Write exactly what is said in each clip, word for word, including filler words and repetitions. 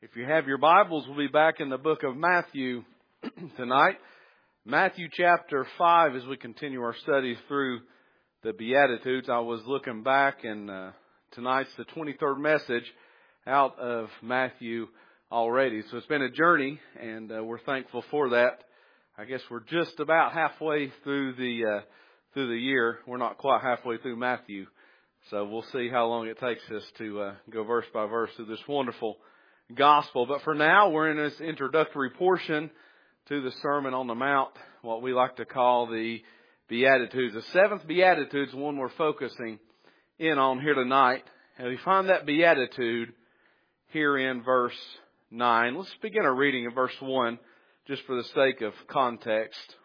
If you have your Bibles, we'll be back in the book of Matthew tonight. Matthew chapter five, as we continue our study through the Beatitudes. I was looking back, and uh, tonight's the twenty-third message out of Matthew already. So it's been a journey, and uh, we're thankful for that. I guess we're just about halfway through the uh, through the year. We're not quite halfway through Matthew, so we'll see how long it takes us to uh, go verse by verse through this wonderful gospel. But for now, we're in this introductory portion to the Sermon on the Mount, what we like to call the Beatitudes. The seventh Beatitude is the one we're focusing in on here tonight. And we find that Beatitude here in verse nine. Let's begin our reading in verse one, just for the sake of context.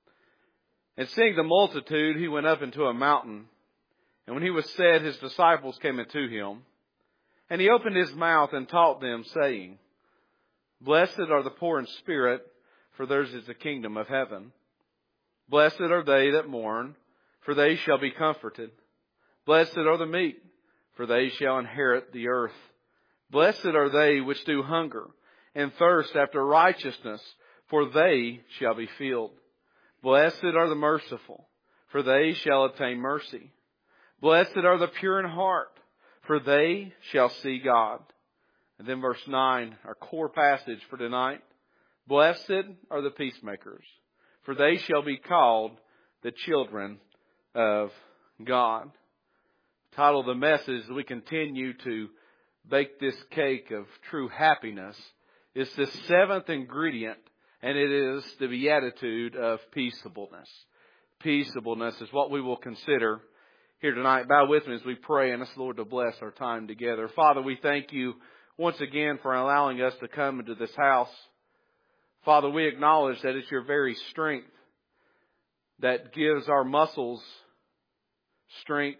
And seeing the multitude, he went up into a mountain. And when he was set, his disciples came unto him. And he opened his mouth and taught them, saying, Blessed are the poor in spirit, for theirs is the kingdom of heaven. Blessed are they that mourn, for they shall be comforted. Blessed are the meek, for they shall inherit the earth. Blessed are they which do hunger and thirst after righteousness, for they shall be filled. Blessed are the merciful, for they shall obtain mercy. Blessed are the pure in heart, for they shall see God. And then verse nine, our core passage for tonight. Blessed are the peacemakers, for they shall be called the children of God. The title of the message, as we continue to bake this cake of true happiness, is the seventh ingredient, and it is the beatitude of peaceableness. Peaceableness is what we will consider here tonight. Bow with me as we pray and ask the Lord to bless our time together. Father, we thank you once again for allowing us to come into this house. Father, we acknowledge that it's your very strength that gives our muscles strength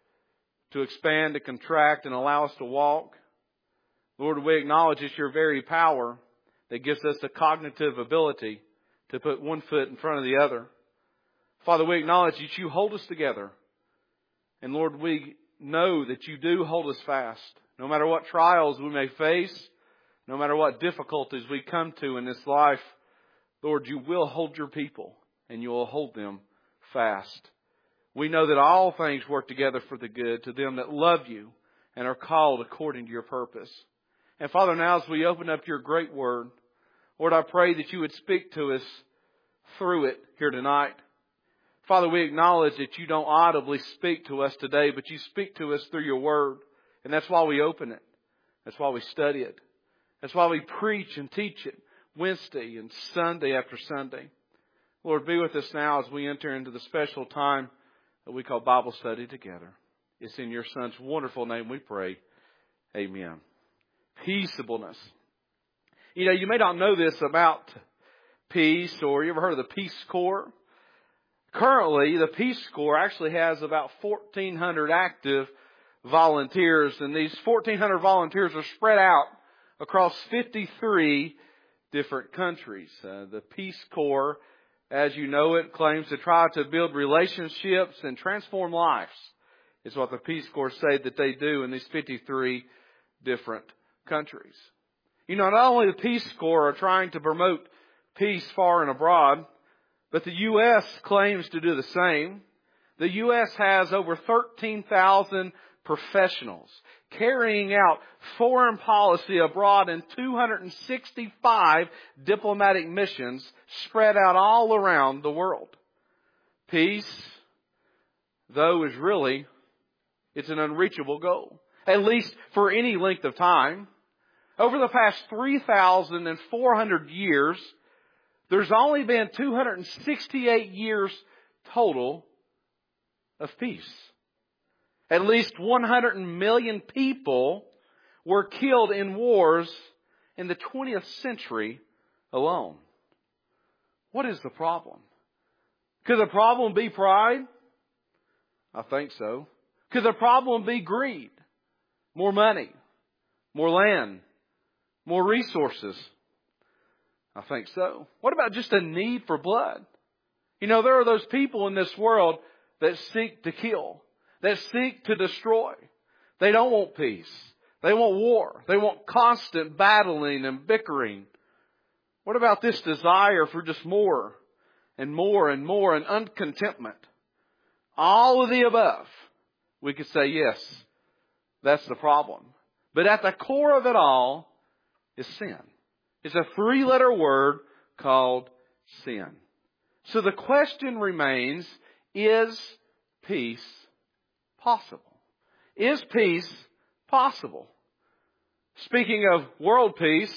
to expand, to contract, and allow us to walk. Lord, we acknowledge it's your very power that gives us the cognitive ability to put one foot in front of the other. Father, we acknowledge that you hold us together. And Lord, we know that you do hold us fast. No matter what trials we may face, no matter what difficulties we come to in this life, Lord, you will hold your people and you will hold them fast. We know that all things work together for the good to them that love you and are called according to your purpose. And Father, now as we open up your great word, Lord, I pray that you would speak to us through it here tonight. Father, we acknowledge that you don't audibly speak to us today, but you speak to us through your word. And that's why we open it. That's why we study it. That's why we preach and teach it Wednesday and Sunday after Sunday. Lord, be with us now as we enter into the special time that we call Bible study together. It's in your Son's wonderful name we pray. Amen. Peaceableness. You know, you may not know this about peace, or you ever heard of the Peace Corps? Currently, the Peace Corps actually has about fourteen hundred active volunteers, and these fourteen hundred volunteers are spread out across fifty-three different countries. Uh, the Peace Corps, as you know it, claims to try to build relationships and transform lives. Is what the Peace Corps say that they do in these fifty-three different countries. You know, not only the Peace Corps are trying to promote peace far and abroad, but the U S claims to do the same. The U S has over thirteen thousand professionals carrying out foreign policy abroad in two hundred sixty-five diplomatic missions spread out all around the world. Peace, though, is really, it's an unreachable goal, at least for any length of time. Over the past three thousand four hundred years, there's only been two hundred sixty-eight years total of peace. At least one hundred million people were killed in wars in the twentieth century alone. What is the problem? Could the problem be pride? I think so. Could the problem be greed? More money? More land? More resources? I think so. What about just a need for blood? You know, there are those people in this world that seek to kill, that seek to destroy. They don't want peace. They want war. They want constant battling and bickering. What about this desire for just more and more and more and uncontentment? All of the above. We could say, yes, that's the problem. But at the core of it all is sin. It's a three-letter word called sin. So the question remains, is peace possible? Is peace possible? Speaking of world peace,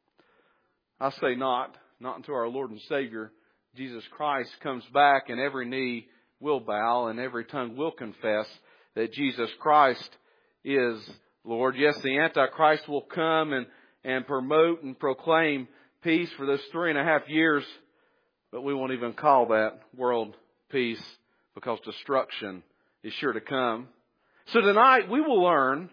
I say not. Not until our Lord and Savior, Jesus Christ, comes back and every knee will bow and every tongue will confess that Jesus Christ is Lord. Yes, the Antichrist will come and, and promote and proclaim peace for those three and a half years, but we won't even call that world peace because destruction is sure to come. So tonight we will learn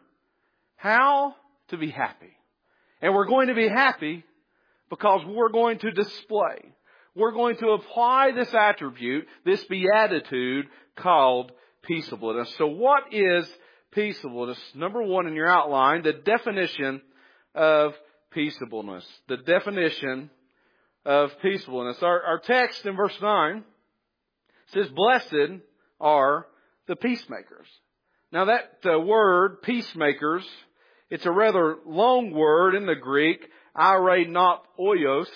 how to be happy. And we're going to be happy because we're going to display, we're going to apply this attribute, this beatitude called peaceableness. So what is peaceableness? Number one in your outline, the definition of peaceableness. The definition of peaceableness. Our, our text in verse nine says, blessed are the peacemakers. Now that uh, word, peacemakers, it's a rather long word in the Greek, ire not oios.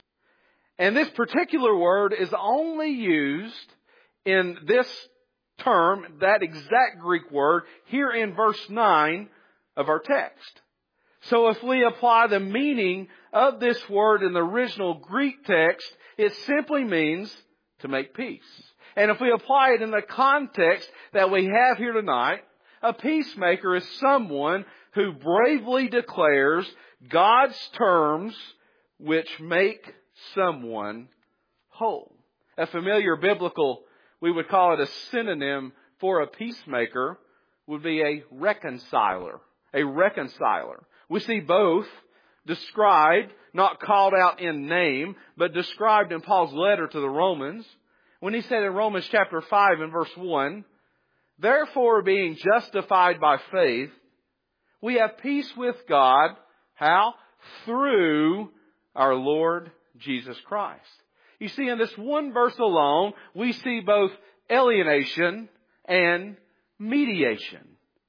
And this particular word is only used in this term, that exact Greek word, here in verse nine of our text. So if we apply the meaning of this word in the original Greek text, it simply means to make peace. And if we apply it in the context that we have here tonight, a peacemaker is someone who bravely declares God's terms which make someone whole. A familiar biblical, we would call it a synonym for a peacemaker, would be a reconciler. A reconciler. We see both described, not called out in name, but described in Paul's letter to the Romans. When he said in Romans chapter five and verse one, therefore being justified by faith, we have peace with God. How? Through our Lord Jesus Christ. You see, in this one verse alone, we see both alienation and mediation.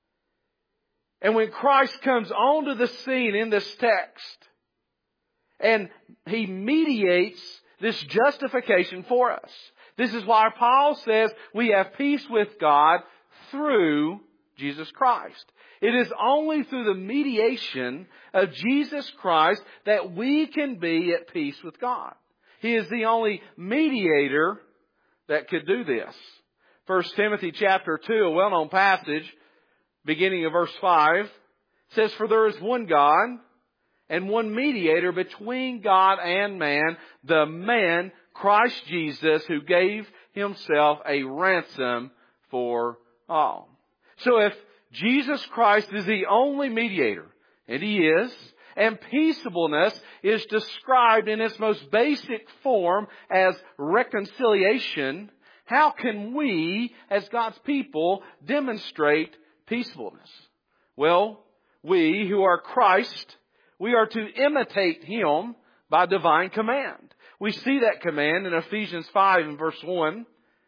And when Christ comes onto the scene in this text, and He mediates this justification for us. This is why Paul says we have peace with God through Jesus Christ. It is only through the mediation of Jesus Christ that we can be at peace with God. He is the only mediator that could do this. First Timothy chapter two, a well-known passage, beginning of verse five, says, for there is one God and one mediator between God and man, the man Christ Jesus, who gave Himself a ransom for all. So if Jesus Christ is the only mediator, and He is, and peaceableness is described in its most basic form as reconciliation, how can we, as God's people, demonstrate peaceableness? Well, we who are Christ, we are to imitate Him by divine command. We see that command in Ephesians five and verse one.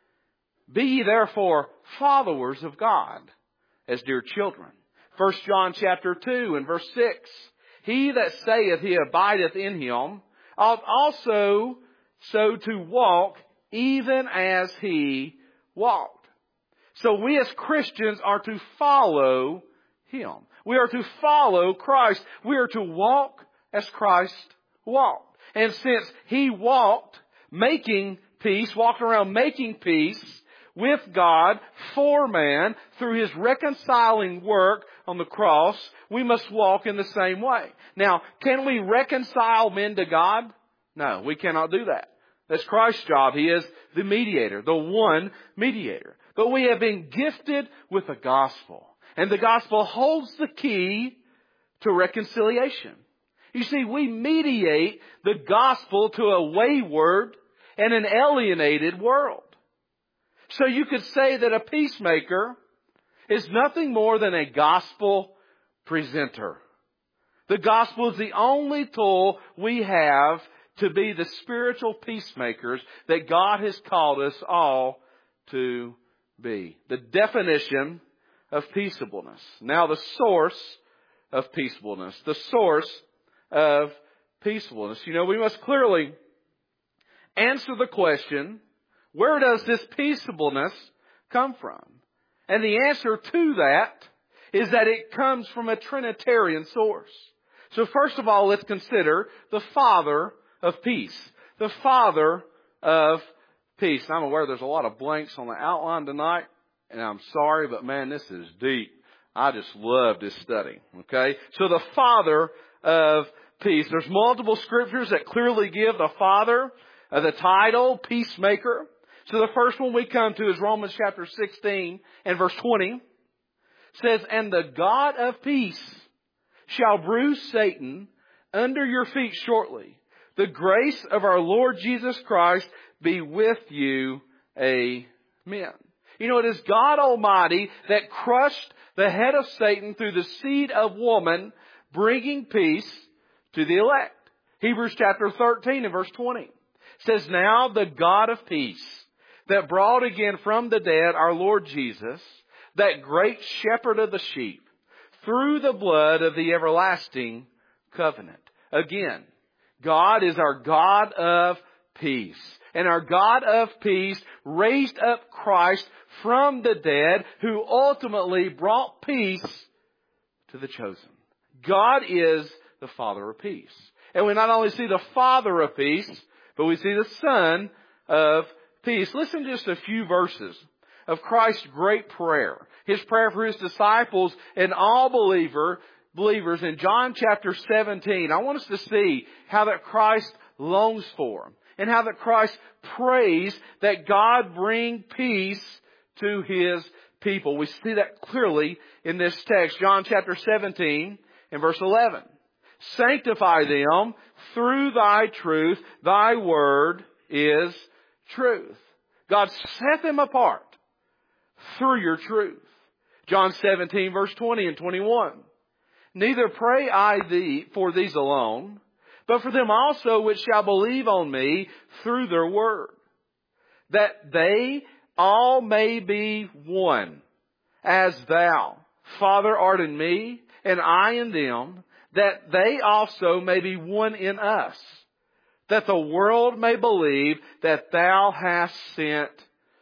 Be ye therefore followers of God as dear children. First John chapter two and verse six. He that saith he abideth in Him ought also so to walk even as He walked. So we as Christians are to follow Him. We are to follow Christ. We are to walk as Christ walked. And since He walked making peace, walked around making peace with God for man through His reconciling work on the cross, we must walk in the same way. Now, can we reconcile men to God? No, we cannot do that. That's Christ's job. He is the mediator, the one mediator. But we have been gifted with the gospel. And the gospel holds the key to reconciliation. You see, we mediate the gospel to a wayward and an alienated world. So you could say that a peacemaker is nothing more than a gospel presenter. The gospel is the only tool we have to be the spiritual peacemakers that God has called us all to be. The definition of peaceableness. Now the source of peaceableness. The source of peaceableness. You know, we must clearly answer the question, where does this peaceableness come from? And the answer to that is that it comes from a Trinitarian source. So first of all, let's consider the Father of peace. The Father of peace. I'm aware there's a lot of blanks on the outline tonight, and I'm sorry, but man, this is deep. I just love this study. Okay? So the Father of peace. There's multiple scriptures that clearly give the Father uh, the title, peacemaker. So the first one we come to is Romans chapter sixteen and verse twenty. It says, and the God of peace shall bruise Satan under your feet shortly. The grace of our Lord Jesus Christ be with you. Amen. You know, it is God Almighty that crushed the head of Satan through the seed of woman, bringing peace to the elect. Hebrews chapter thirteen and verse twenty says, now the God of peace that brought again from the dead our Lord Jesus, that great shepherd of the sheep, through the blood of the everlasting covenant. Again, God is our God of peace. And our God of peace raised up Christ from the dead, who ultimately brought peace to the chosen. God is the Father of peace. And we not only see the Father of peace, but we see the Son of peace. Listen to just a few verses of Christ's great prayer. His prayer for His disciples and all believer, believers in John chapter seventeen. I want us to see how that Christ longs for them and how that Christ prays that God bring peace to His people. We see that clearly in this text. John chapter seventeen and verse eleven. Sanctify them through Thy truth. Thy word is truth. God set them apart through your truth. John seventeen verse twenty and twenty-one. Neither pray I thee for these alone, but for them also which shall believe on me through their word, that they all may be one, as thou, Father, art in me, and I in them, that they also may be one in us, that the world may believe that thou hast sent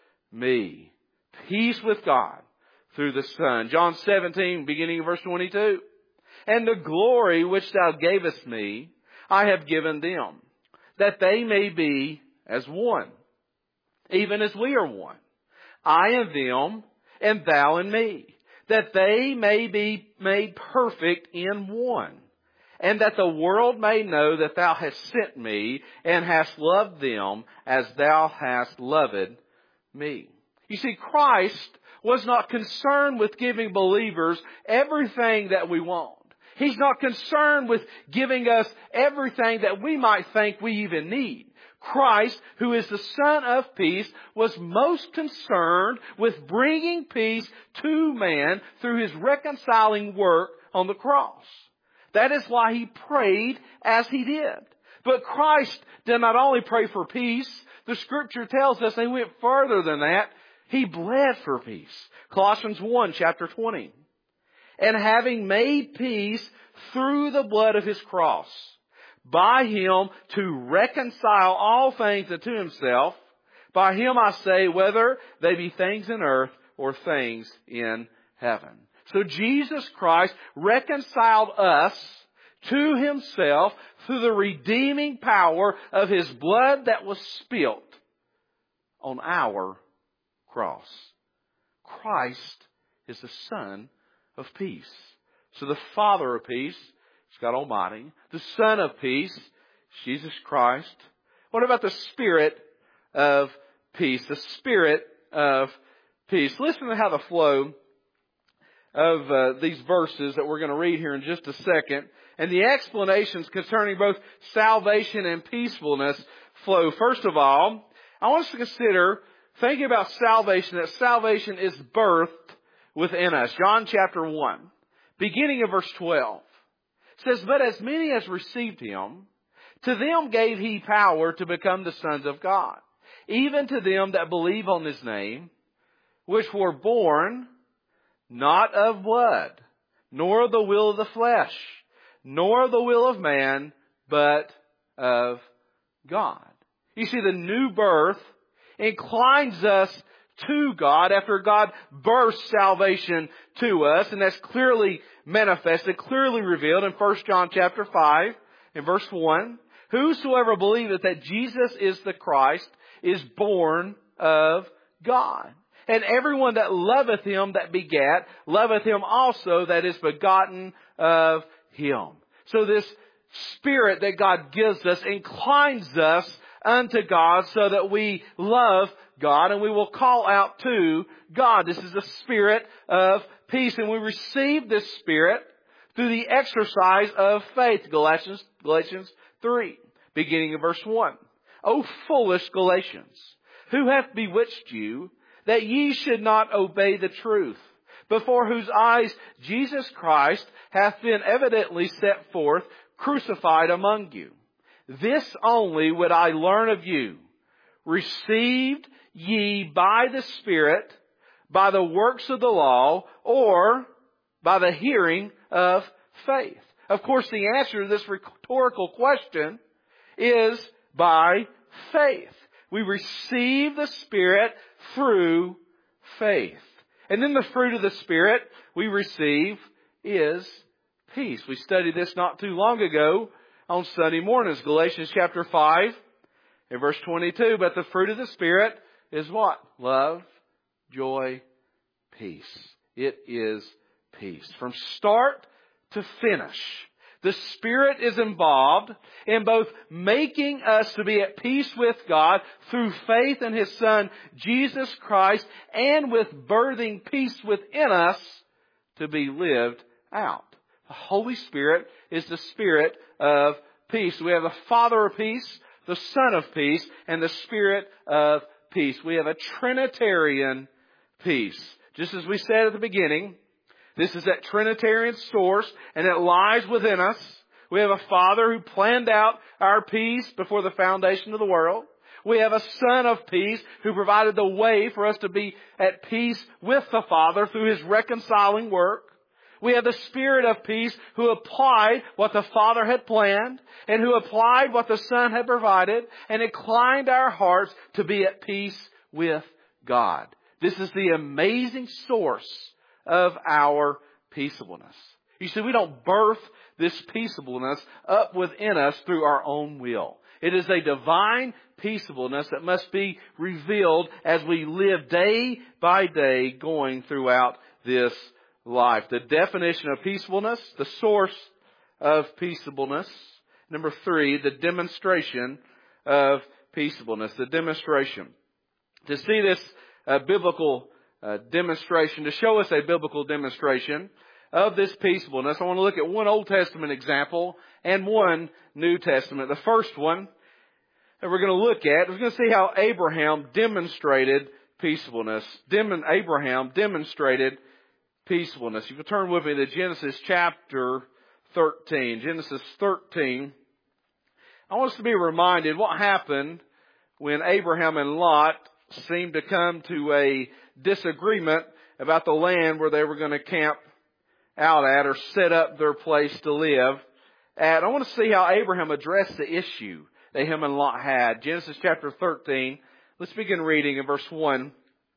me. Peace with God through the Son. John seventeen, beginning of verse twenty-two. And the glory which thou gavest me, I have given them, that they may be as one, even as we are one. I in them, and thou in me, that they may be made perfect in one, and that the world may know that thou hast sent me, and hast loved them as thou hast loved me. You see, Christ was not concerned with giving believers everything that we want. He's not concerned with giving us everything that we might think we even need. Christ, who is the Son of peace, was most concerned with bringing peace to man through His reconciling work on the cross. That is why He prayed as He did. But Christ did not only pray for peace. The Scripture tells us He went further than that. He bled for peace. Colossians one, chapter twenty. And having made peace through the blood of His cross, by Him to reconcile all things unto Himself, by Him I say, whether they be things in earth or things in heaven. So Jesus Christ reconciled us to Himself through the redeeming power of His blood that was spilt on our cross. Christ is the Son of peace. So the Father of peace is God Almighty. The Son of peace, Jesus Christ. What about the Spirit of peace? The Spirit of peace. Listen to how the flow of uh, these verses that we're going to read here in just a second, and the explanations concerning both salvation and peacefulness flow. First of all, I want us to consider, thinking about salvation, that salvation is birthed within us. John chapter one. beginning of verse twelve. It says, but as many as received him, to them gave he power to become the sons of God, even to them that believe on his name, which were born not of blood, nor of the will of the flesh, nor of the will of man, but of God. You see, the new birth inclines us to God after God bursts salvation to us, and that's clearly manifested, clearly revealed in First John chapter five, in verse one. Whosoever believeth that Jesus is the Christ is born of God. And everyone that loveth him that begat, loveth him also that is begotten of him. So this Spirit that God gives us inclines us unto God so that we love God and we will call out to God. This is the Spirit of peace, and we receive this Spirit through the exercise of faith. Galatians, Galatians three, beginning in verse one. O foolish Galatians, who hath bewitched you, that ye should not obey the truth, before whose eyes Jesus Christ hath been evidently set forth, crucified among you. This only would I learn of you. Received ye by the Spirit, by the works of the law, or by the hearing of faith? Of course, the answer to this rhetorical question is by faith. We receive the Spirit through faith. And then the fruit of the Spirit we receive is peace. We studied this not too long ago on Sunday mornings. Galatians chapter five and verse twenty-two. But the fruit of the Spirit is what? Love, joy, peace. It is peace. From start to finish, the Spirit is involved in both making us to be at peace with God through faith in His Son, Jesus Christ, and with birthing peace within us to be lived out. The Holy Spirit is the Spirit of peace. We have the Father of peace, the Son of peace, and the Spirit of peace. We have a Trinitarian peace. Just as we said at the beginning, this is that Trinitarian source, and it lies within us. We have a Father who planned out our peace before the foundation of the world. We have a Son of peace who provided the way for us to be at peace with the Father through His reconciling work. We have the Spirit of peace who applied what the Father had planned and who applied what the Son had provided and inclined our hearts to be at peace with God. This is the amazing source of our peaceableness. You see, we don't birth this peaceableness up within us through our own will. It is a divine peaceableness that must be revealed as we live day by day going throughout this life. The definition of peaceableness, the source of peaceableness. Number three, the demonstration of peaceableness. The demonstration. To see this uh, biblical uh, demonstration, to show us a biblical demonstration of this peaceableness, I want to look at one Old Testament example and one New Testament. The first one that we're going to look at, we're going to see how Abraham demonstrated peaceableness. Dem- Abraham demonstrated peaceableness. You can turn with me to Genesis chapter thirteen. Genesis thirteen. I want us to be reminded what happened when Abraham and Lot seemed to come to a disagreement about the land where they were going to camp out at or set up their place to live at. I want to see how Abraham addressed the issue that him and Lot had. Genesis chapter thirteen. Let's begin reading in verse one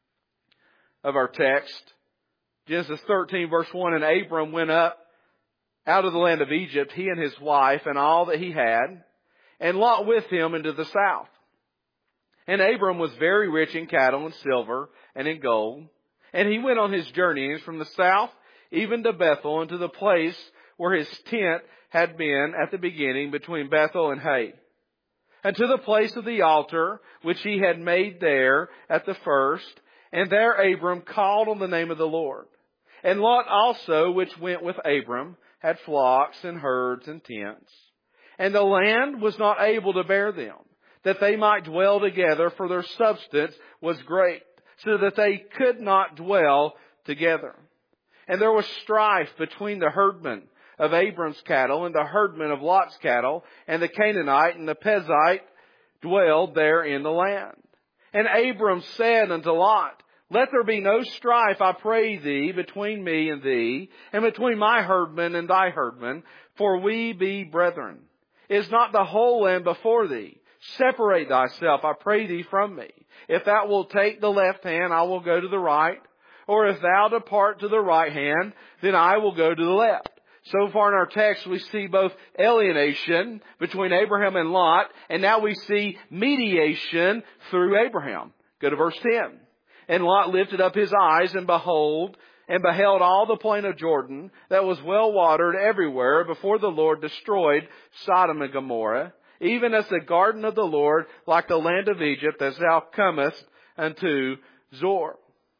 of our text. Genesis thirteen verse one, and Abram went up out of the land of Egypt, he and his wife and all that he had, and Lot with him into the south. And Abram was very rich in cattle and silver and in gold. And he went on his journeyings from the south even to Bethel, and to the place where his tent had been at the beginning between Bethel and Hai, and to the place of the altar which he had made there at the first. And there Abram called on the name of the Lord. And Lot also, which went with Abram, had flocks and herds and tents. And the land was not able to bear them, that they might dwell together, for their substance was great, so that they could not dwell together. And there was strife between the herdmen of Abram's cattle and the herdmen of Lot's cattle, and the Canaanite and the Perizzite dwelled there in the land. And Abram said unto Lot, Let there be no strife, I pray thee, between me and thee, and between my herdmen and thy herdmen, for we be brethren. Is not the whole land before thee? Separate thyself, I pray thee, from me. If thou wilt take the left hand, I will go to the right. Or if thou depart to the right hand, then I will go to the left. So far in our text, we see both alienation between Abraham and Lot, and now we see mediation through Abraham. Go to verse ten. And Lot lifted up his eyes, and behold, and beheld all the plain of Jordan, that was well watered everywhere, before the Lord destroyed Sodom and Gomorrah, even as the garden of the Lord, like the land of Egypt, as thou comest unto Zoar.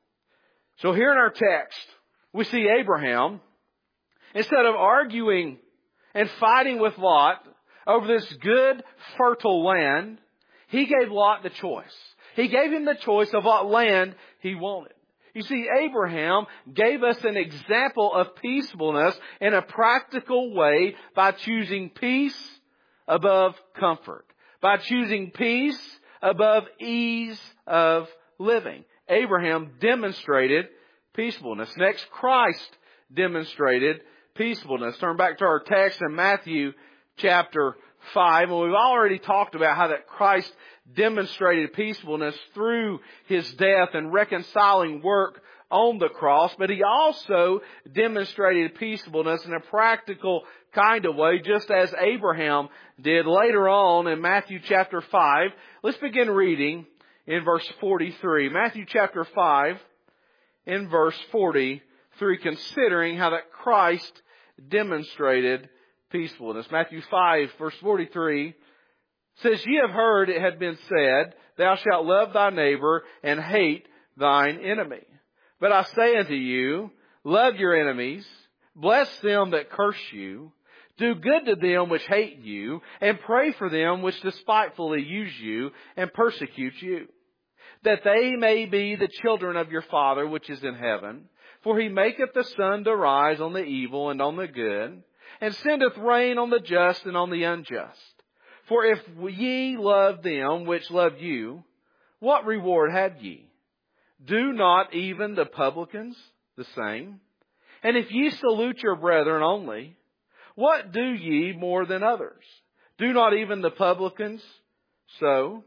So here in our text, we see Abraham, instead of arguing and fighting with Lot over this good, fertile land, he gave Lot the choice. He gave him the choice of what land he wanted. You see, Abraham gave us an example of peaceableness in a practical way by choosing peace above comfort, by choosing peace above ease of living. Abraham demonstrated peaceableness. Next, Christ demonstrated peaceableness. Turn back to our text in Matthew chapter five. And we've already talked about how that Christ demonstrated peaceableness through His death and reconciling work on the cross. But He also demonstrated peaceableness in a practical kind of way, just as Abraham did later on in Matthew chapter five. Let's begin reading in verse forty-three. Matthew chapter five in verse forty-three, considering how that Christ demonstrated peaceableness. Matthew five verse forty-three says, Ye have heard it had been said, Thou shalt love thy neighbor and hate thine enemy. But I say unto you, love your enemies, bless them that curse you, do good to them which hate you, and pray for them which despitefully use you and persecute you, that they may be the children of your Father which is in heaven. For He maketh the sun to rise on the evil and on the good, and sendeth rain on the just and on the unjust. For if ye love them which love you, what reward have ye? Do not even the publicans the same? And if ye salute your brethren only, what do ye more than others? Do not even the publicans so?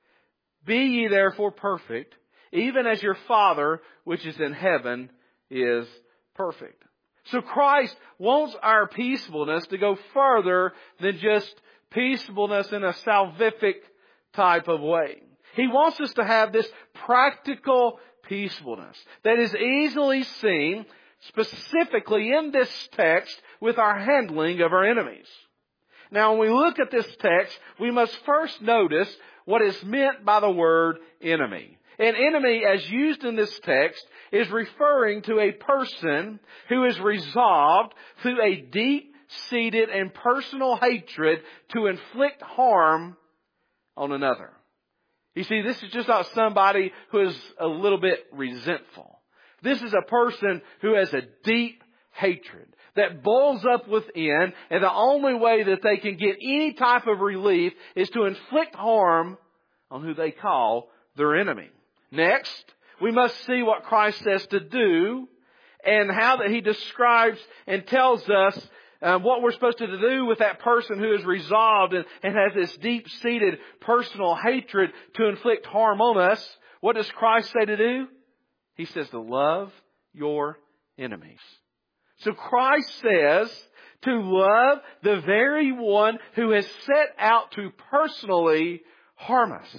Be ye therefore perfect, even as your Father which is in heaven is perfect. So Christ wants our peaceableness to go further than just peaceableness in a salvific type of way. He wants us to have this practical peaceableness that is easily seen specifically in this text with our handling of our enemies. Now, when we look at this text, we must first notice what is meant by the word enemy. An enemy, as used in this text, is referring to a person who is resolved through a deep-seated and personal hatred to inflict harm on another. You see, this is just not somebody who is a little bit resentful. This is a person who has a deep hatred that boils up within, and the only way that they can get any type of relief is to inflict harm on who they call their enemy. Next, we must see what Christ says to do and how that He describes and tells us uh, what we're supposed to do with that person who is resolved and, and has this deep-seated personal hatred to inflict harm on us. What does Christ say to do? He says to love your enemies. So Christ says to love the very one who has set out to personally harm us.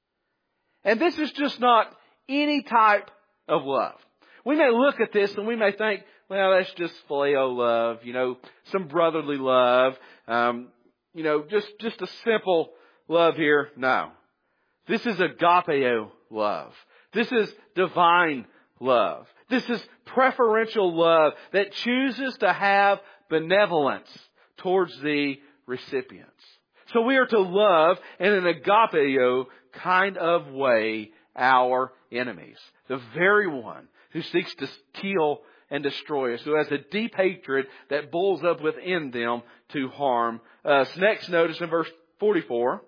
And this is just not any type of love. We may look at this and we may think, well, that's just phileo love, you know, some brotherly love, um, you know, just, just a simple love here. No. This is agapeo love. This is divine love. This is preferential love that chooses to have benevolence towards the recipients. So we are to love in an agapeo kind of way our enemies. The very one who seeks to kill and destroy us, who has a deep hatred that boils up within them to harm us. Next, notice in verse forty-four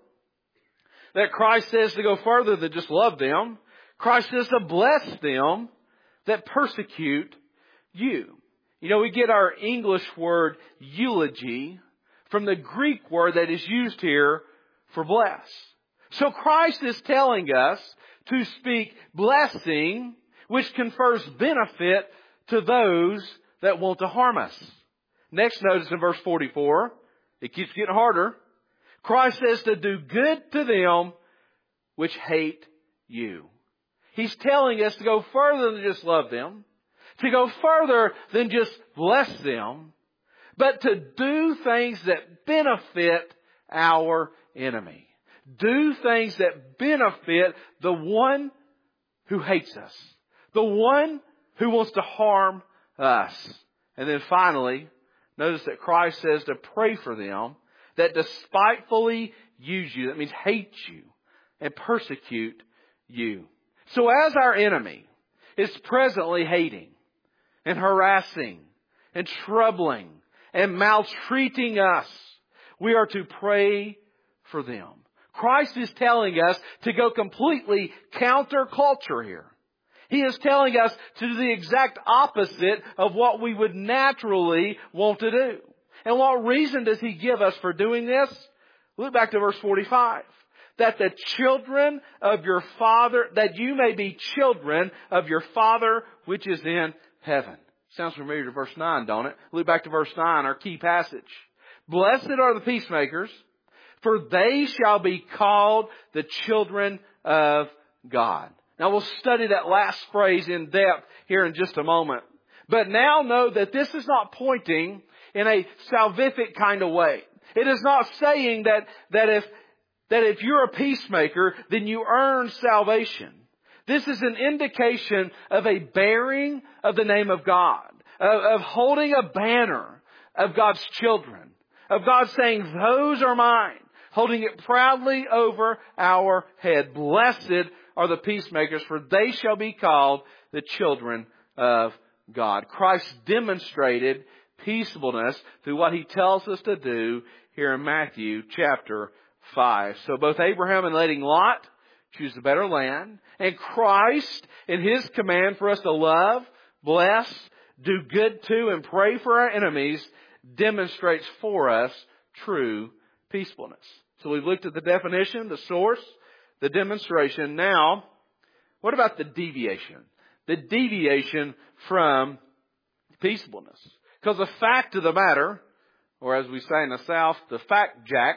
that Christ says to go further than just love them. Christ says to bless them that persecute you. You know, we get our English word eulogy from the Greek word that is used here for bless. So Christ is telling us to speak blessing, which confers benefit to those that want to harm us. Next, notice in verse forty-four, it keeps getting harder. Christ says to do good to them which hate you. He's telling us to go further than just love them, to go further than just bless them, but to do things that benefit our enemy. Do things that benefit the one who hates us, the one who wants to harm us. And then finally, notice that Christ says to pray for them that despitefully use you, that means hate you, and persecute you. So as our enemy is presently hating and harassing and troubling and maltreating us, we are to pray for them. Christ is telling us to go completely counterculture here. He is telling us to do the exact opposite of what we would naturally want to do. And what reason does He give us for doing this? Look back to verse forty-five. That the children of your Father, that you may be children of your Father which is in heaven. Sounds familiar to verse nine, don't it? Look back to verse nine, our key passage. Blessed are the peacemakers, for they shall be called the children of God. Now we'll study that last phrase in depth here in just a moment. But now know that this is not pointing in a salvific kind of way. It is not saying that, that if, that if you're a peacemaker, then you earn salvation. This is an indication of a bearing of the name of God, of, of holding a banner of God's children, of God saying, those are mine, holding it proudly over our head. Blessed are the peacemakers, for they shall be called the children of God. Christ demonstrated peaceableness through what He tells us to do here in Matthew chapter five. So both Abraham in letting Lot choose the better land, and Christ in His command for us to love, bless, do good to, and pray for our enemies demonstrates for us true peaceableness. So we've looked at the definition, the source, the demonstration. Now, what about the deviation? The deviation from peaceableness. Because the fact of the matter, or as we say in the South, the fact Jack,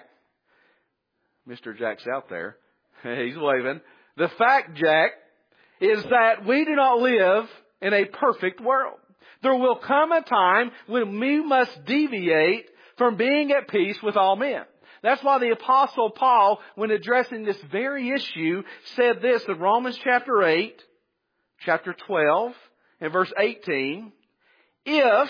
Mister Jack's out there, he's waving. The fact Jack is that we do not live in a perfect world. There will come a time when we must deviate from being at peace with all men. That's why the Apostle Paul, when addressing this very issue, said this in Romans chapter eight, chapter twelve, and verse eighteen. If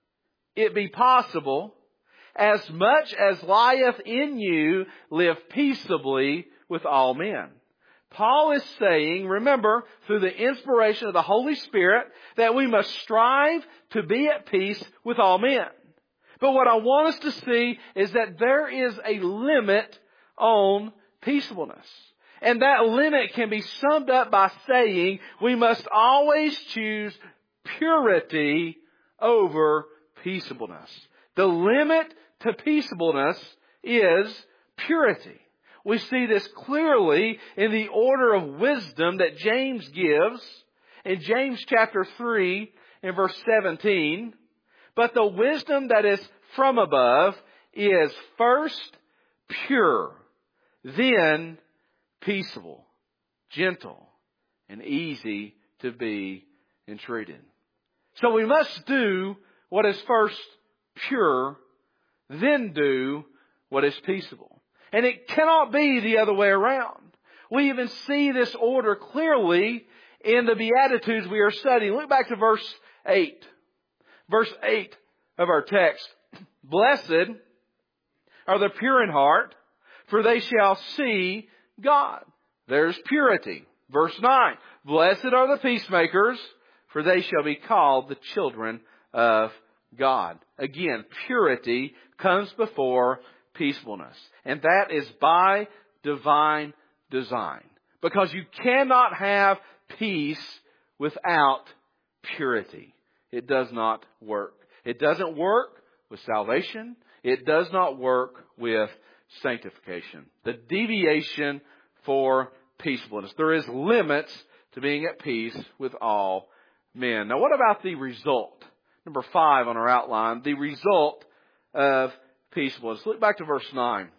it be possible, as much as lieth in you, live peaceably with all men. Paul is saying, remember, through the inspiration of the Holy Spirit, that we must strive to be at peace with all men. But what I want us to see is that there is a limit on peaceableness. And that limit can be summed up by saying we must always choose purity over peaceableness. The limit to peaceableness is purity. We see this clearly in the order of wisdom that James gives in James chapter three and verse seventeen. But the wisdom that is from above is first pure, then peaceable, gentle, and easy to be entreated. So we must do what is first pure, then do what is peaceable. And it cannot be the other way around. We even see this order clearly in the Beatitudes we are studying. Look back to verse eight. Verse eight of our text. Blessed are the pure in heart, for they shall see God. There's purity. Verse nine. Blessed are the peacemakers. for they shall be called the children of God. Again, purity comes before peaceableness. And that is by divine design. Because you cannot have peace without purity. It does not work. It doesn't work with salvation. It does not work with sanctification. The deviation for peaceableness. There is limits to being at peace with all men. Now what about the result? Number five on our outline, the result of peaceableness. Look back to verse nine.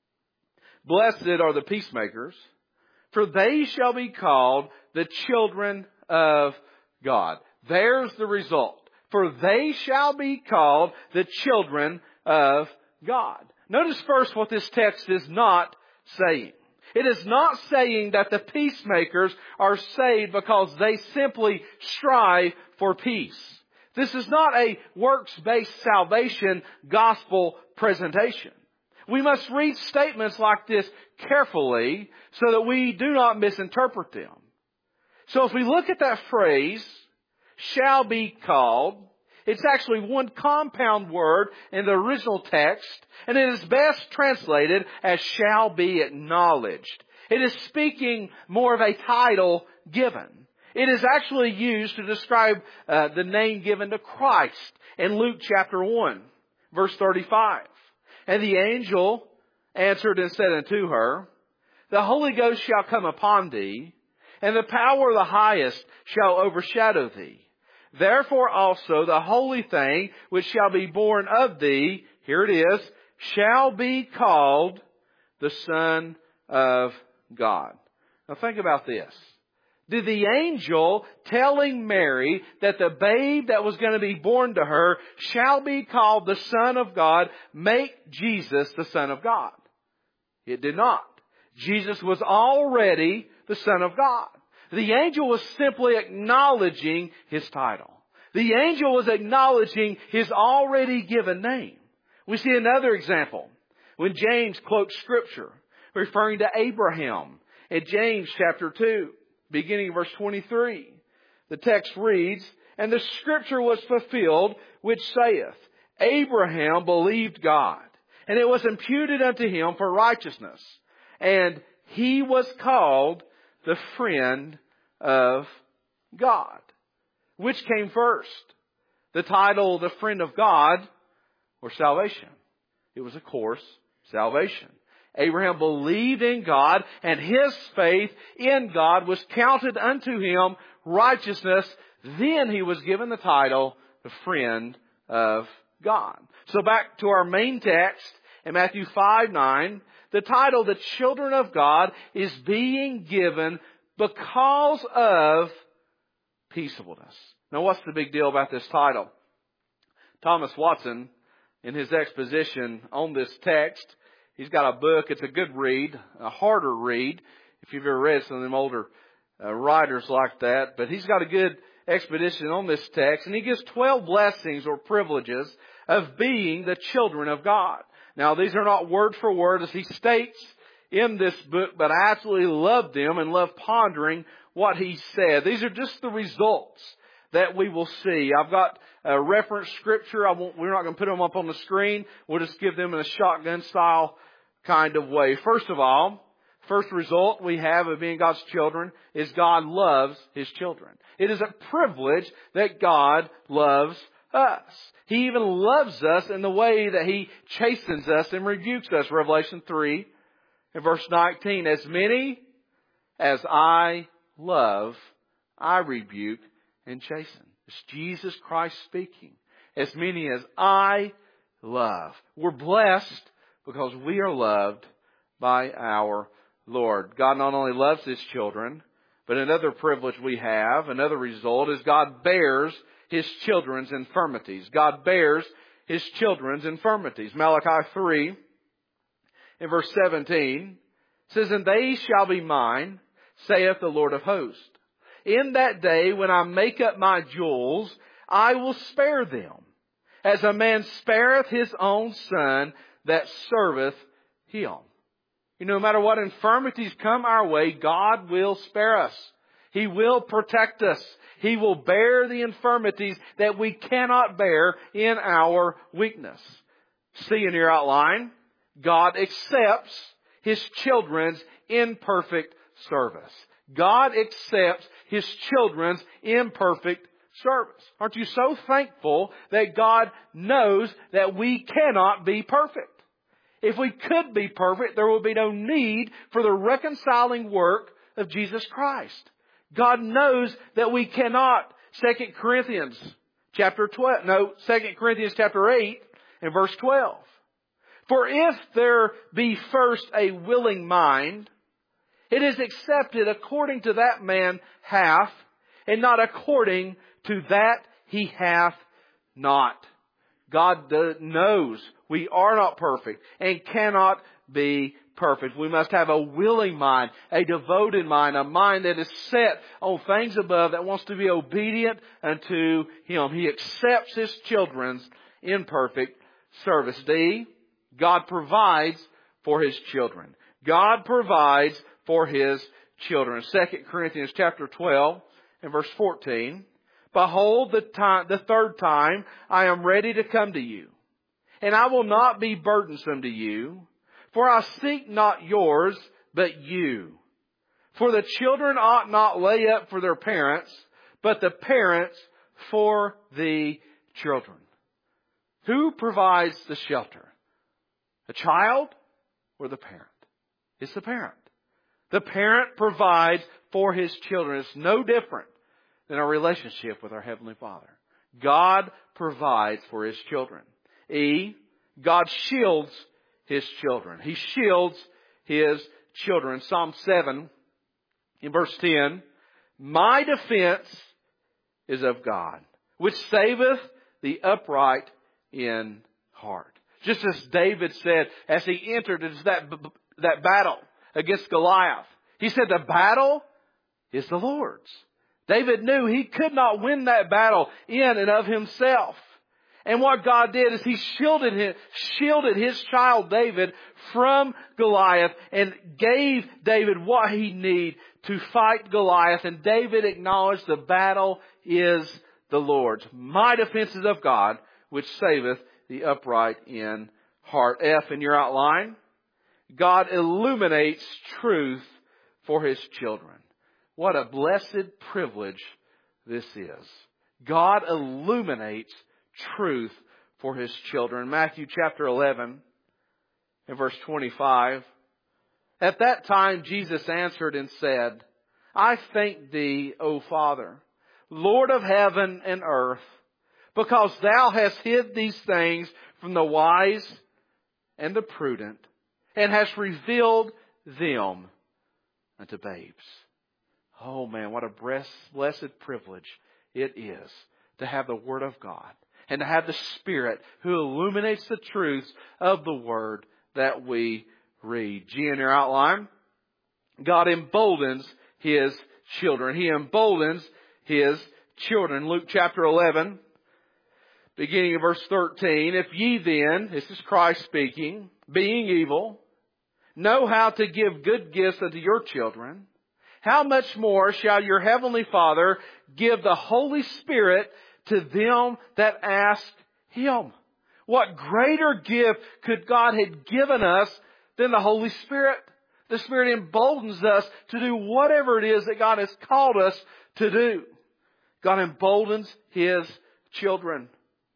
Blessed are the peacemakers, for they shall be called the children of God. There's the result. For they shall be called the children of God. Notice first what this text is not saying. It is not saying that the peacemakers are saved because they simply strive for peace. This is not a works-based salvation gospel presentation. We must read statements like this carefully so that we do not misinterpret them. So if we look at that phrase, shall be called, it's actually one compound word in the original text, and it is best translated as shall be acknowledged. It is speaking more of a title given. It is actually used to describe uh, the name given to Christ in Luke chapter one, verse thirty-five. And the angel answered and said unto her, the Holy Ghost shall come upon thee, and the power of the highest shall overshadow thee. Therefore also the holy thing which shall be born of thee, here it is, shall be called the Son of God. Now think about this. Did the angel telling Mary that the babe that was going to be born to her shall be called the Son of God make Jesus the Son of God? It did not. Jesus was already the Son of God. The angel was simply acknowledging His title. The angel was acknowledging His already given name. We see another example when James quotes Scripture referring to Abraham in James chapter two, beginning verse twenty-three. The text reads, and the Scripture was fulfilled which saith, Abraham believed God, and it was imputed unto him for righteousness. And he was called the friend of God. Which came first? The title, the friend of God, or salvation? It was, of course, salvation. Abraham believed in God, and his faith in God was counted unto him righteousness. Then he was given the title, the friend of God. So back to our main text in Matthew five nine. The title, the children of God, is being given because of peaceableness. Now what's the big deal about this title? Thomas Watson, in his exposition on this text, he's got a book. It's a good read, a harder read, if you've ever read some of them older uh, writers like that. But he's got a good expedition on this text, and he gives twelve blessings or privileges of being the children of God. Now, these are not word for word as he states in this book, but I absolutely love them and love pondering what he said. These are just the results that we will see. I've got a reference scripture. I won't, we're not going to put them up on the screen. We'll just give them in a shotgun style kind of way. First of all, first result we have of being God's children is God loves His children. It is a privilege that God loves us. He even loves us in the way that He chastens us and rebukes us. Revelation three and verse nineteen. As many as I love, I rebuke and chasten. It's Jesus Christ speaking. As many as I love. We're blessed because we are loved by our Lord. God not only loves His children, but another privilege we have, another result is God bears His children's infirmities. God bears His children's infirmities. Malachi three in verse seventeen says, and they shall be mine, saith the Lord of hosts. In that day when I make up my jewels, I will spare them, as a man spareth his own son that serveth him. You know, no matter what infirmities come our way, God will spare us. He will protect us. He will bear the infirmities that we cannot bear in our weakness. See in your outline, God accepts His children's imperfect service. God accepts His children's imperfect service. Aren't you so thankful that God knows that we cannot be perfect? If we could be perfect, there would be no need for the reconciling work of Jesus Christ. God knows that we cannot. Second Corinthians chapter twelve, no, Second Corinthians chapter eight and verse twelve. For if there be first a willing mind, it is accepted according to that man hath, and not according to that he hath not. God knows we are not perfect and cannot be perfect. We must have a willing mind, a devoted mind, a mind that is set on things above, that wants to be obedient unto Him. He accepts His children's imperfect service. D, God provides for His children. God provides for His children. Second Corinthians chapter twelve and verse fourteen. Behold, the time, the third time I am ready to come to you, and I will not be burdensome to you, for I seek not yours, but you. For the children ought not lay up for their parents, but the parents for the children. Who provides the shelter? The child or the parent? It's the parent. The parent provides for his children. It's no different than our relationship with our Heavenly Father. God provides for His children. E, God shields His children. He shields His children. Psalm seven, in verse ten, my defense is of God, which saveth the upright in heart. Just as David said as he entered into that, that battle against Goliath. He said, the battle is the Lord's. David knew he could not win that battle in and of himself. And what God did is He shielded him, shielded His child David from Goliath and gave David what he needed to fight Goliath. And David acknowledged the battle is the Lord's. My defense is of God, which saveth the upright in heart. F in your outline. God illuminates truth for His children. What a blessed privilege this is. God illuminates truth for His children. Matthew chapter eleven and verse twenty-five. At that time Jesus answered and said, I thank Thee, O Father, Lord of heaven and earth, because Thou hast hid these things from the wise and the prudent, and hast revealed them unto babes. Oh man, what a blessed privilege it is to have the Word of God and to have the Spirit who illuminates the truths of the Word that we read. G in your outline. God emboldens His children. He emboldens His children. Luke chapter eleven, beginning of verse thirteen. If ye then, this is Christ speaking, being evil, know how to give good gifts unto your children, how much more shall your Heavenly Father give the Holy Spirit to them that ask Him? What greater gift could God have given us than the Holy Spirit? The Spirit emboldens us to do whatever it is that God has called us to do. God emboldens His children.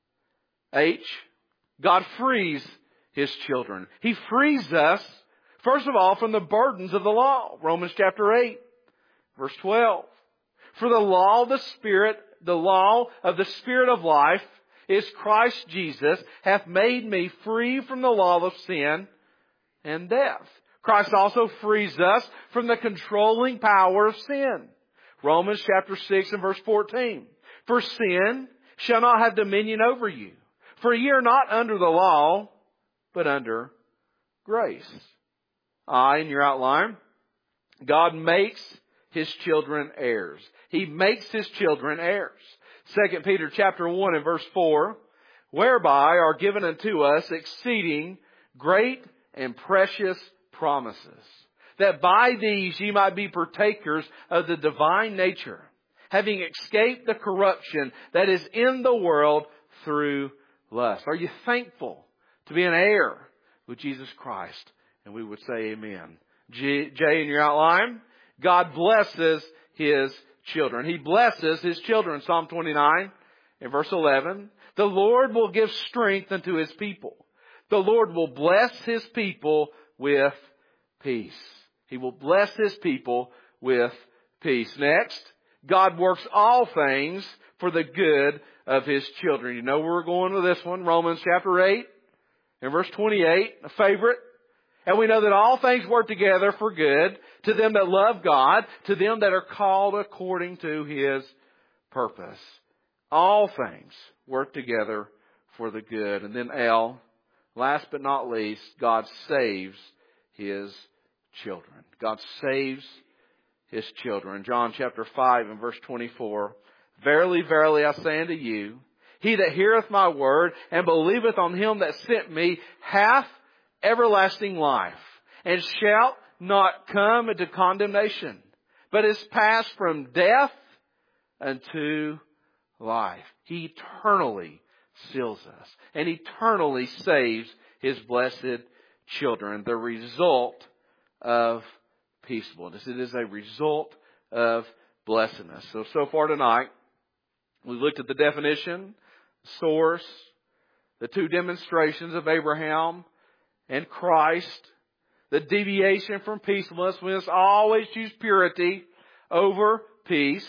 H, God frees His children. He frees us, first of all, from the burdens of the law. Romans chapter eight. Verse twelve. For the law of the Spirit, the law of the Spirit of life is Christ Jesus, hath made me free from the law of sin and death. Christ also frees us from the controlling power of sin. Romans chapter six and verse fourteen. For sin shall not have dominion over you. For ye are not under the law, but under grace. I, in your outline, God makes His children heirs. He makes His children heirs. Second Peter chapter one and verse four. Whereby are given unto us exceeding great and precious promises, that by these ye might be partakers of the divine nature, having escaped the corruption that is in the world through lust. Are you thankful to be an heir with Jesus Christ? And we would say amen. J, J in your outline, God blesses His children. He blesses His children. Psalm twenty-nine in verse eleven. The Lord will give strength unto His people. The Lord will bless His people with peace. He will bless His people with peace. Next, God works all things for the good of His children. You know where we're going with this one. Romans chapter eight and verse twenty-eight, a favorite. And we know that all things work together for good to them that love God, to them that are called according to His purpose. All things work together for the good. And then L, last but not least, God saves His children. God saves His children. John chapter five and verse twenty-four. Verily, verily, I say unto you, he that heareth my word and believeth on Him that sent me hath everlasting life, and shall not come into condemnation, but is passed from death unto life. He eternally seals us and eternally saves His blessed children. The result of peaceableness. It is a result of blessedness. So, so far tonight, we looked at the definition, source, the two demonstrations of Abraham and Christ, the deviation from peaceableness. We must always choose purity over peace.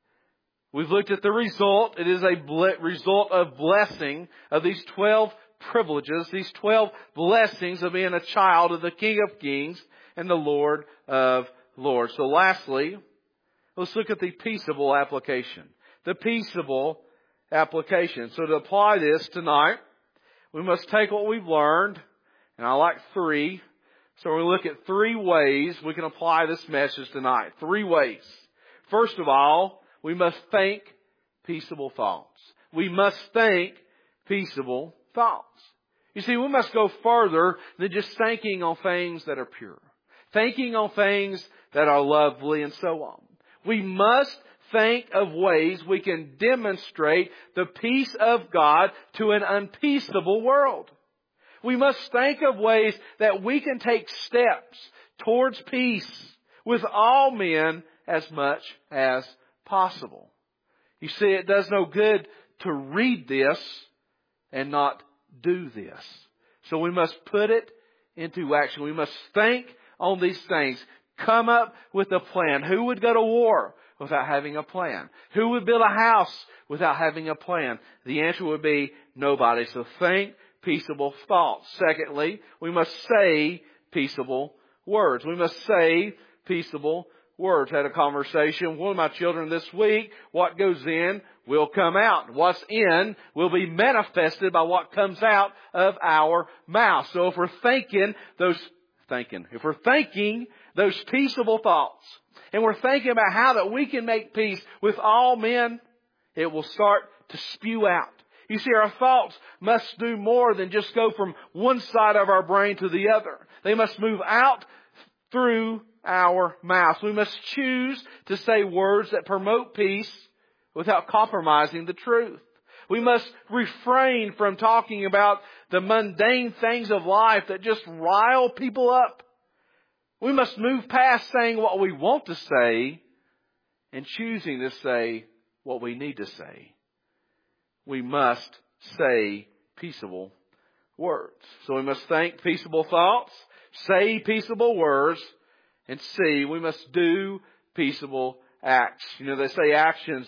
We've looked at the result. It is a ble- result of blessing of these twelve privileges, these twelve blessings of being a child of the King of Kings and the Lord of Lords. So lastly, let's look at the peaceable application. The peaceable application. So to apply this tonight, we must take what we've learned, and I like three. So we look at three ways we can apply this message tonight. Three ways. First of all, we must think peaceable thoughts. We must think peaceable thoughts. You see, we must go further than just thinking on things that are pure. Thinking on things that are lovely and so on. We must think of ways we can demonstrate the peace of God to an unpeaceable world. We must think of ways that we can take steps towards peace with all men as much as possible. You see, it does no good to read this and not do this. So we must put it into action. We must think on these things. Come up with a plan. Who would go to war without having a plan? Who would build a house without having a plan? The answer would be nobody. So think peaceable thoughts. Secondly, we must say peaceable words. We must say peaceable words. I had a conversation with one of my children this week. What goes in will come out. What's in will be manifested by what comes out of our mouth. So if we're thinking those, thinking, if we're thinking those peaceable thoughts, and we're thinking about how that we can make peace with all men, it will start to spew out. You see, our thoughts must do more than just go from one side of our brain to the other. They must move out through our mouths. We must choose to say words that promote peace without compromising the truth. We must refrain from talking about the mundane things of life that just rile people up. We must move past saying what we want to say and choosing to say what we need to say. We must say peaceable words. So we must think peaceable thoughts, say peaceable words, and C, we must do peaceable acts. You know, they say actions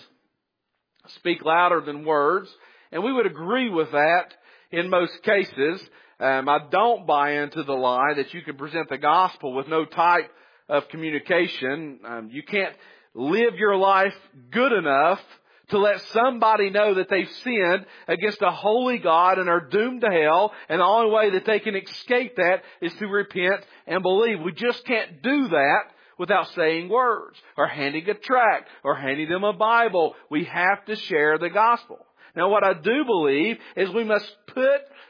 speak louder than words, and we would agree with that in most cases. Um, I don't buy into the lie that you can present the gospel with no type of communication. Um, you can't live your life good enough to let somebody know that they've sinned against a holy God and are doomed to hell. And the only way that they can escape that is to repent and believe. We just can't do that without saying words or handing a tract or handing them a Bible. We have to share the gospel. Now, what I do believe is we must put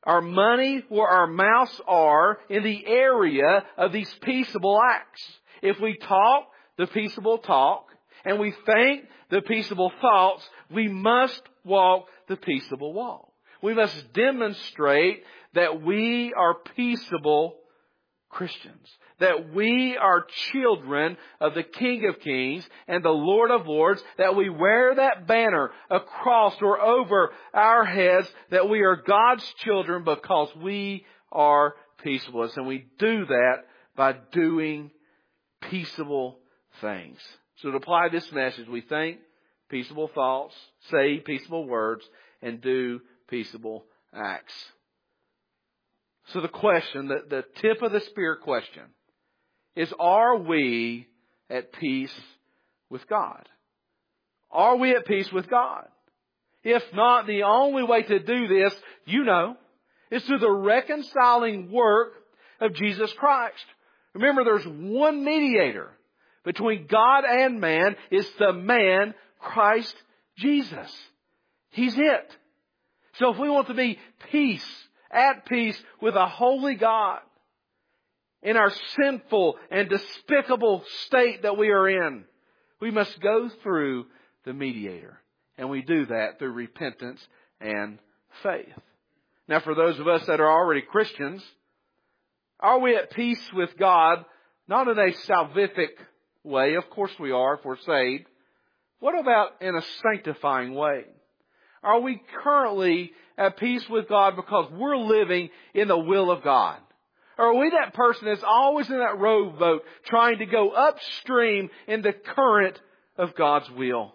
our money where our mouths are in the area of these peaceable acts. If we talk the peaceable talk and we think the peaceable thoughts, we must walk the peaceable walk. We must demonstrate that we are peaceable Christians. That we are children of the King of Kings and the Lord of Lords. That we wear that banner across or over our heads. That we are God's children because we are peaceable. And we do that by doing peaceable things. So to apply this message, we think peaceable thoughts, say peaceable words, and do peaceable acts. So the question, the, the tip of the spear question is, are we at peace with God? Are we at peace with God? If not, the only way to do this, you know, is through the reconciling work of Jesus Christ. Remember, there's one mediator between God and man. It's the man, Christ Jesus. He's it. So if we want to be peace, at peace with a holy God in our sinful and despicable state that we are in, we must go through the mediator. And we do that through repentance and faith. Now, for those of us that are already Christians, are we at peace with God? Not in a salvific way. Of course we are if we're saved. What about in a sanctifying way? Are we currently at peace with God because we're living in the will of God? Or are we that person that's always in that rowboat trying to go upstream in the current of God's will?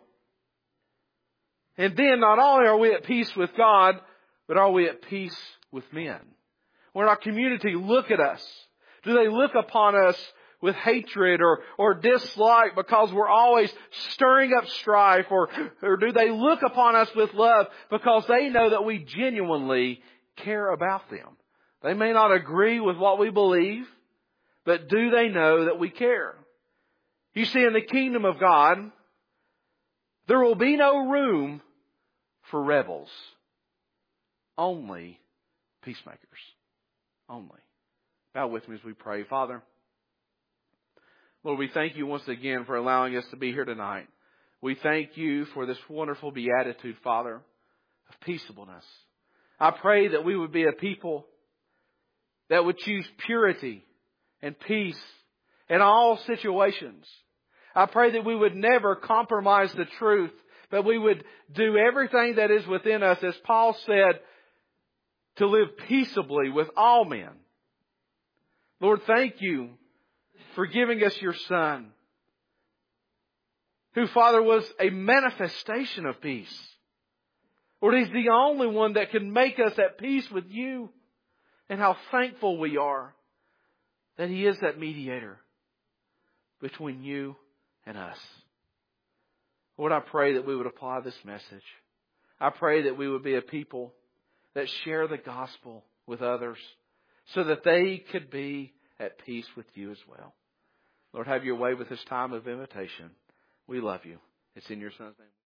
And then not only are we at peace with God, but are we at peace with men? When our community look at us, do they look upon us with hatred or, or dislike because we're always stirring up strife? Or, or do they look upon us with love because they know that we genuinely care about them? They may not agree with what we believe, but do they know that we care? You see, in the kingdom of God, there will be no room for rebels. Only peacemakers. Only. Bow with me as we pray. Father, Lord, we thank you once again for allowing us to be here tonight. We thank you for this wonderful beatitude, Father, of peaceableness. I pray that we would be a people that would choose purity and peace in all situations. I pray that we would never compromise the truth, but we would do everything that is within us, as Paul said, to live peaceably with all men. Lord, thank you for giving us your Son, who, Father, was a manifestation of peace. Lord, He's the only one that can make us at peace with you. And how thankful we are that He is that mediator between you and us. Lord, I pray that we would apply this message. I pray that we would be a people that share the gospel with others so that they could be at peace with you as well. Lord, have your way with this time of invitation. We love you. It's in your Son's name.